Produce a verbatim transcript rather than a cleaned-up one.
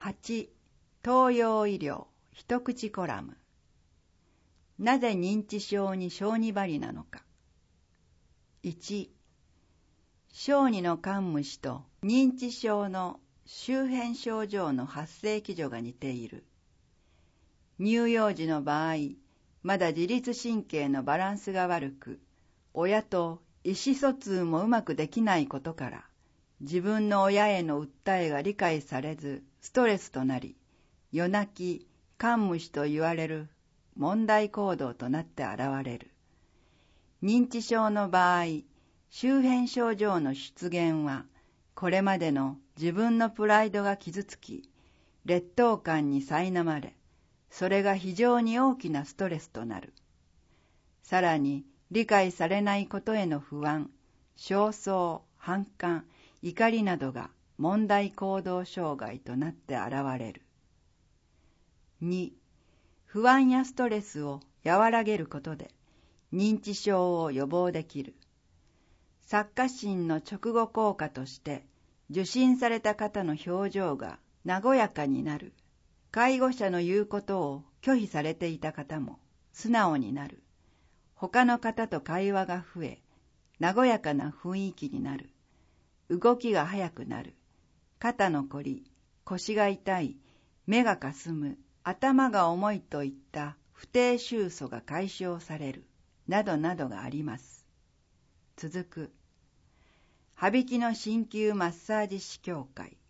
はち. 東洋医療一口コラム。なぜ認知症に小児針なのか。いち. 小児の患虫と認知症の周辺症状の発生基準が似ている。乳幼児の場合、まだ自律神経のバランスが悪く、親と意思疎通もうまくできないことから、自分の親への訴えが理解されずストレスとなり、夜泣き、患虫と言われる問題行動となって現れる。認知症の場合、周辺症状の出現は、これまでの自分のプライドが傷つき、劣等感に苛まれ、それが非常に大きなストレスとなる。さらに、理解されないことへの不安、焦燥、反感、怒りなどが問題行動障害となって現れる。に. 不安やストレスを和らげることで認知症を予防できる。作家心の直後効果として受診された方の表情が和やかになる。介護者の言うことを拒否されていた方も素直になる。他の方と会話が増え、和やかな雰囲気になる。動きが速くなる。肩のこり、腰が痛い、目がかすむ、頭が重いといった不定収束が解消される、などなどがあります。続く。羽曳の鍼灸マッサージ師協会